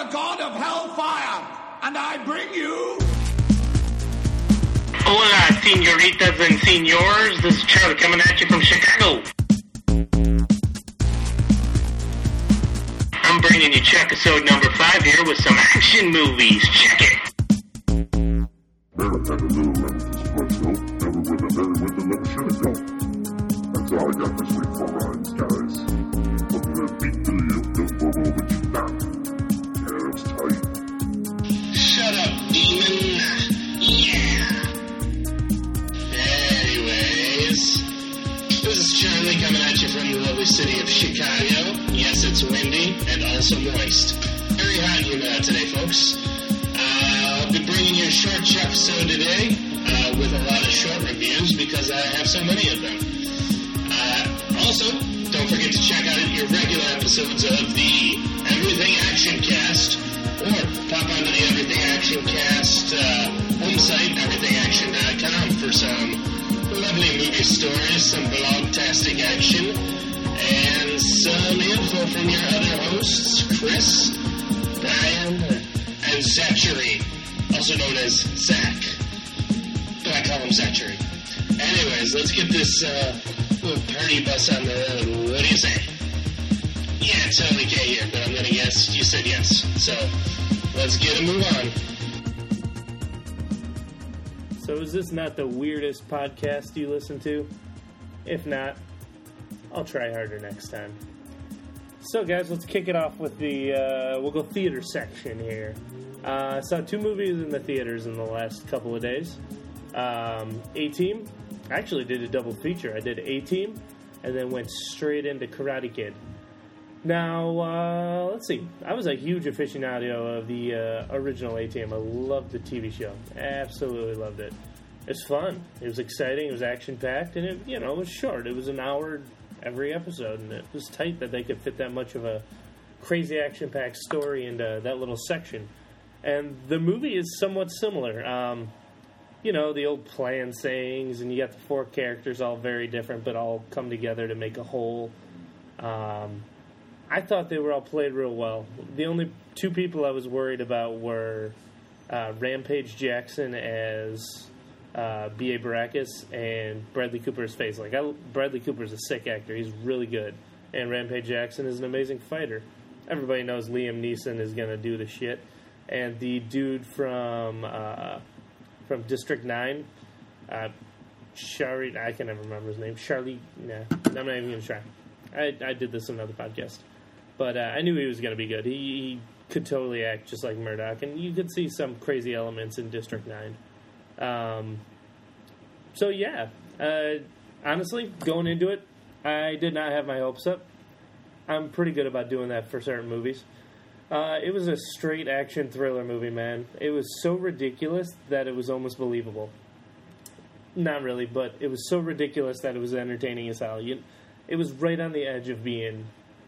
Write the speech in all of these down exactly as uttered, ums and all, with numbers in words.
the god of hellfire, and I bring you... Hola, senoritas and senors. This is Charlie coming at you from Chicago. I'm bringing you check episode number five here with some action movies. Check it. Never had a little emphasis myself. Never went a very went to never should have gone. That's all I got this week for rhymes, guys. Looking at beat to you, don't go over to back. Calves tight. Shut up, demon. Yeah. Anyways, this is Charlie coming at you from the lovely city of Chicago. Yes, it's windy and also moist. Very hot and humid today, folks. Uh, I'll be bringing you a short episode today uh, with a lot of short reviews because I have so many of them. Uh, also, don't forget to check out your regular episodes of the Everything Action Cast, or pop onto the Everything Action Cast uh, home site, everything action dot com, for some lovely movie stories, some blog-tastic action, and some info from your other hosts, Chris, Brian, and Zachary, also known as Zach. But I call him Zachary. Anyways, let's get this uh, little party bus on the road. What do you say? Yeah, it's only K here, but I'm going to guess you said yes. So, let's get a move on. So is this not the weirdest podcast you listen to? If not, I'll try harder next time. So guys, let's kick it off with the, uh, we'll go theater section here. Uh, I saw two movies in the theaters in the last couple of days. Um, A-Team. I actually did a double feature. I did A-Team and then went straight into Karate Kid. Now, uh, let's see. I was a huge aficionado of the uh, original A-Team. I loved the T V show. Absolutely loved it. It was fun. It was exciting. It was action-packed. And, it, you know, it was short. It was an hour every episode. And it was tight that they could fit that much of a crazy action-packed story into that little section. And the movie is somewhat similar. Um, you know, the old plan sayings, and you got the four characters all very different, but all come together to make a whole. Um... I thought they were all played real well. The only two people I was worried about were uh, Rampage Jackson as uh, B A. Baracus and Bradley Cooper as Face. Like, I, Bradley Cooper's a sick actor. He's really good. And Rampage Jackson is an amazing fighter. Everybody knows Liam Neeson is going to do the shit. And the dude from uh, from District nine, uh, Shari, I can never remember his name. Charlie, nah, I'm not even going to try. I, I did this on another podcast. But uh, I knew he was going to be good. He, he could totally act just like Murdoch, and you could see some crazy elements in District nine. Um, so, yeah. Uh, honestly, going into it, I did not have my hopes up. I'm pretty good about doing that for certain movies. Uh, it was a straight action thriller movie, man. It was so ridiculous that it was almost believable. Not really, but it was so ridiculous that it was entertaining as hell. You, it was right on the edge of being...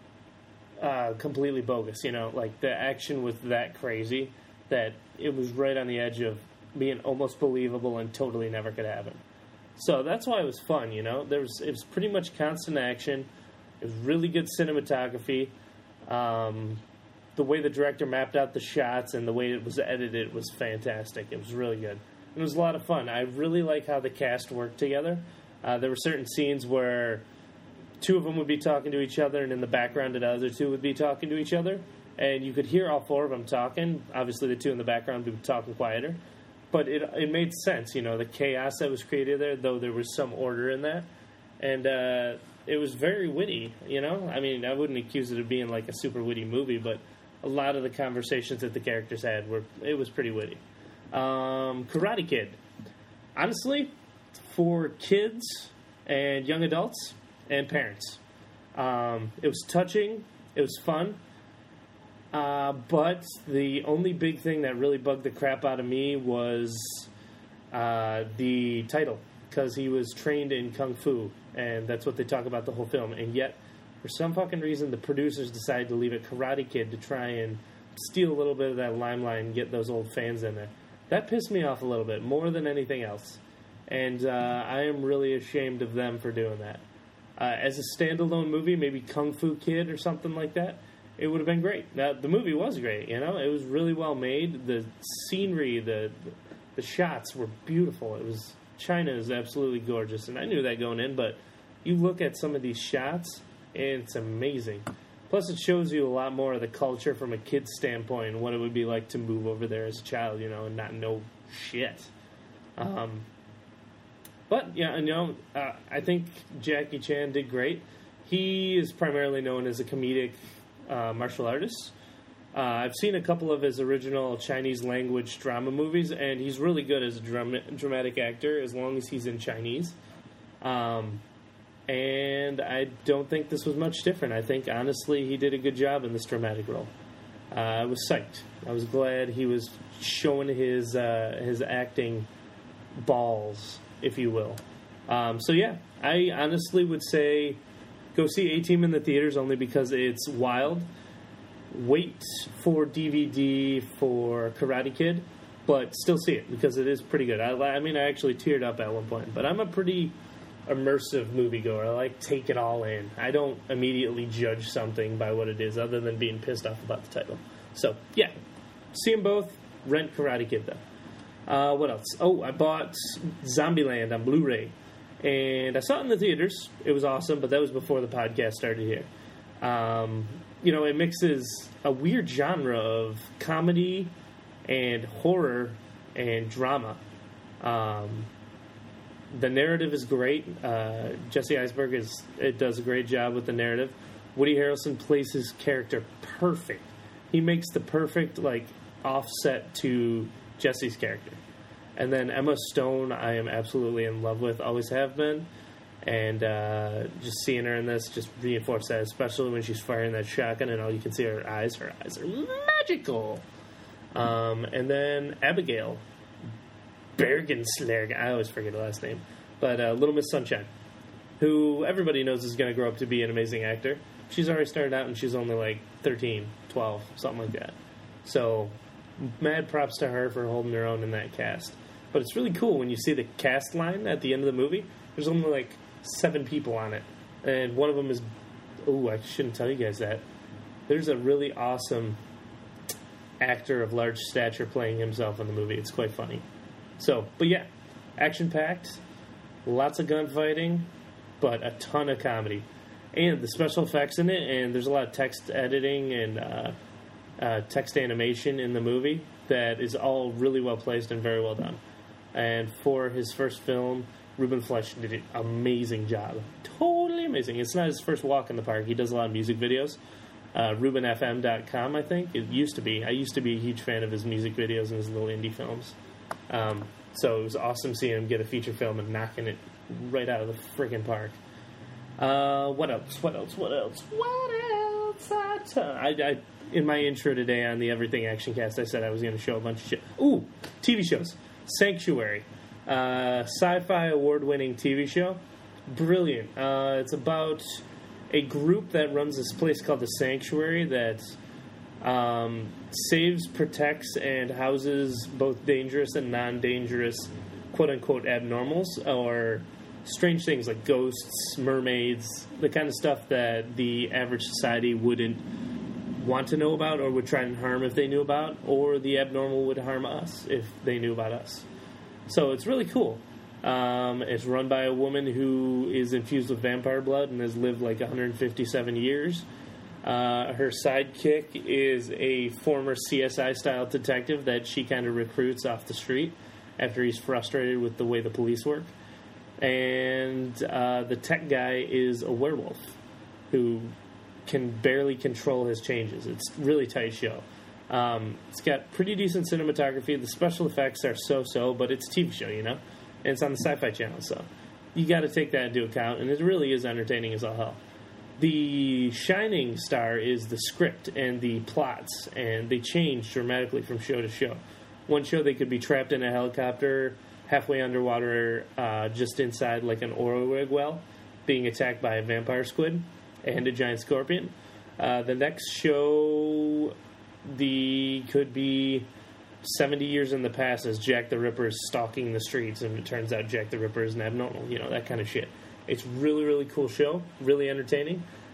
Uh, completely bogus, you know, like the action was that crazy that it was right on the edge of being almost believable and totally never could happen. So that's why it was fun, you know. There was it was pretty much constant action. It was really good cinematography. Um, the way the director mapped out the shots and the way it was edited was fantastic. It was really good. It was a lot of fun. I really like how the cast worked together. Uh, there were certain scenes where two of them would be talking to each other, and in the background, the other two would be talking to each other. And you could hear all four of them talking. Obviously, the two in the background would be talking quieter. But it it made sense, you know, the chaos that was created there, though there was some order in that. And uh, it was very witty, you know? I mean, I wouldn't accuse it of being like a super witty movie, but a lot of the conversations that the characters had, were it was pretty witty. Um, Karate Kid. Honestly, for kids and young adults... and parents. Um, it was touching. It was fun. Uh, but the only big thing that really bugged the crap out of me was uh, the title. Because he was trained in Kung Fu. And that's what they talk about the whole film. And yet, for some fucking reason, the producers decided to leave it Karate Kid to try and steal a little bit of that limelight and get those old fans in there. That pissed me off a little bit, more than anything else. And uh, I am really ashamed of them for doing that. Uh, as a standalone movie, maybe Kung Fu Kid or something like that, it would have been great. Now, the movie was great, you know? It was really well made. The scenery, the the shots were beautiful. It was... China is absolutely gorgeous, and I knew that going in, but you look at some of these shots, and it's amazing. Plus, it shows you a lot more of the culture from a kid's standpoint and what it would be like to move over there as a child, you know, and not know shit. Um, but, yeah, you know, uh, I think Jackie Chan did great. He is primarily known as a comedic uh, martial artist. Uh, I've seen a couple of his original Chinese-language drama movies, and he's really good as a dram- dramatic actor as long as he's in Chinese. Um, and I don't think this was much different. I think, honestly, he did a good job in this dramatic role. Uh, I was psyched. I was glad he was showing his uh, his acting balls, if you will. Um, so, yeah, I honestly would say go see A-Team in the theaters only because it's wild. Wait for D V D for Karate Kid, but still see it because it is pretty good. I, I mean, I actually teared up at one point, but I'm a pretty immersive moviegoer. I like take it all in. I don't immediately judge something by what it is other than being pissed off about the title. So, yeah, see them both. Rent Karate Kid, though. Uh, what else? Oh, I bought Zombieland on Blu-ray, and I saw it in the theaters. It was awesome, but that was before the podcast started here. Um... You know, it mixes a weird genre of comedy and horror and drama. Um, the narrative is great. Uh, Jesse Eisenberg is it does a great job with the narrative. Woody Harrelson plays his character perfect. He makes the perfect like offset to Jesse's character. And then Emma Stone, I am absolutely in love with, always have been. And uh, just seeing her in this just reinforced that, especially when she's firing that shotgun and all you can see are her eyes. Her eyes are magical. Um, and then Abigail Bergenslerg, I always forget her last name, but uh, Little Miss Sunshine, who everybody knows is going to grow up to be an amazing actor. She's already started out and she's only like thirteen, twelve, something like that. So mad props to her for holding her own in that cast. But it's really cool when you see the cast line at the end of the movie. There's only like seven people on it, and one of them is oh I shouldn't tell you guys that there's a really awesome actor of large stature playing himself in the movie. It's quite funny. So but yeah, action packed, lots of gunfighting, but a ton of comedy, and the special effects in it, and there's a lot of text editing and uh, uh, text animation in the movie that is all really well placed and very well done. And for his first film, Ruben Fleischer did an amazing job. Totally amazing. It's not his first walk in the park. He does a lot of music videos. Uh, Ruben F M dot com, I think. It used to be. I used to be a huge fan of his music videos and his little indie films. Um, so it was awesome seeing him get a feature film and knocking it right out of the freaking park. Uh, what else? What else? What else? What else? I, I, I, in my intro today on the Everything Action Cast, I said I was going to show a bunch of shit. Ooh, T V shows. Sanctuary. Uh, sci-fi award-winning T V show. Brilliant. Uh, it's about a group that runs this place called the Sanctuary that um, saves, protects, and houses both dangerous and non-dangerous quote-unquote abnormals or strange things like ghosts, mermaids, the kind of stuff that the average society wouldn't want to know about or would try and harm if they knew about, or the abnormal would harm us if they knew about us. So it's really cool. Um, it's run by a woman who is infused with vampire blood and has lived like one hundred fifty-seven years. Uh, her sidekick is a former C S I-style detective that she kind of recruits off the street after he's frustrated with the way the police work. And uh, the tech guy is a werewolf who can barely control his changes. It's a really tight show. Um, it's got pretty decent cinematography. The special effects are so-so, but it's a T V show, you know? And it's on the Sci-Fi Channel, so you got to take that into account, and it really is entertaining as all hell. The shining star is the script and the plots, and they change dramatically from show to show. One show they could be trapped in a helicopter halfway underwater, uh, just inside like an oil rig well, being attacked by a vampire squid and a giant scorpion. Uh, the next show, the could be seventy years in the past as Jack the Ripper is stalking the streets, and it turns out Jack the Ripper is an abnormal, you know, that kind of shit. It's really, really cool show, really entertaining.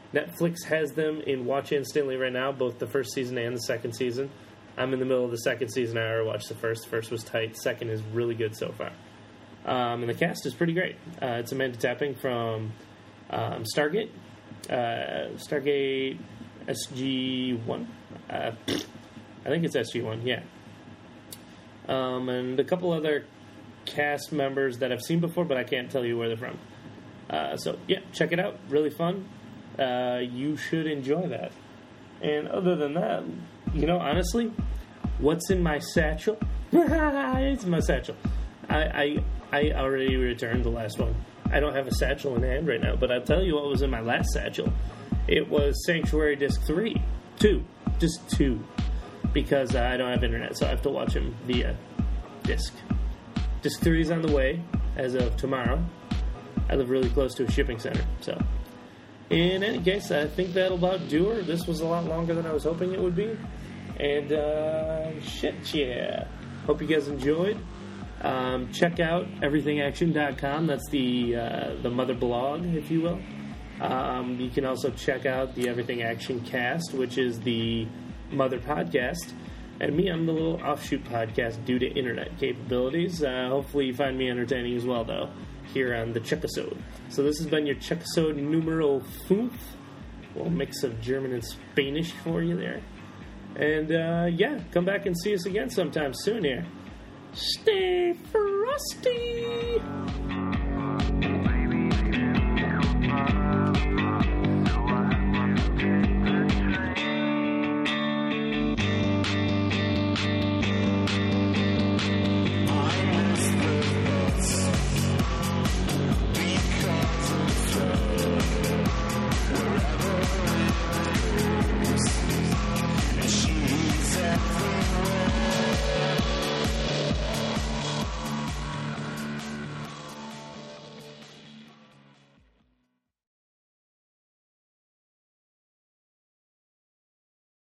Netflix has them in Watch Instantly right now, both the first season and the second season. I'm in the middle of the second season. I already watched the first. First was tight. Second is really good so far. Um, and the cast is pretty great. Uh, it's Amanda Tapping from um, Stargate. Uh, Stargate S G one. Uh, I think it's S G one, yeah. Um, and a couple other cast members that I've seen before, but I can't tell you where they're from. Uh, so, yeah, check it out. Really fun. Uh, you should enjoy that. And other than that, you know, honestly, what's in my satchel? It's my satchel. I, I I already returned the last one. I don't have a satchel in hand right now, but I'll tell you what was in my last satchel. It was Sanctuary Disc three. Two. Just two. Because uh, I don't have internet, so I have to watch them via disc. Disc three is on the way as of tomorrow. I live really close to a shipping center, so... In any case, I think that'll about do her. This was a lot longer than I was hoping it would be. And, uh, shit, yeah. Hope you guys enjoyed. Um, check out everything action dot com. That's the uh, the mother blog, if you will. Um, you can also check out the Everything Action Cast, which is the mother podcast. And me, I'm the little offshoot podcast due to internet capabilities. Uh, hopefully you find me entertaining as well, though, here on the Checkisode. So this has been your Checkisode numero fünf. A little mix of German and Spanish for you there. And, uh, yeah, come back and see us again sometime soon here. Stay frosty!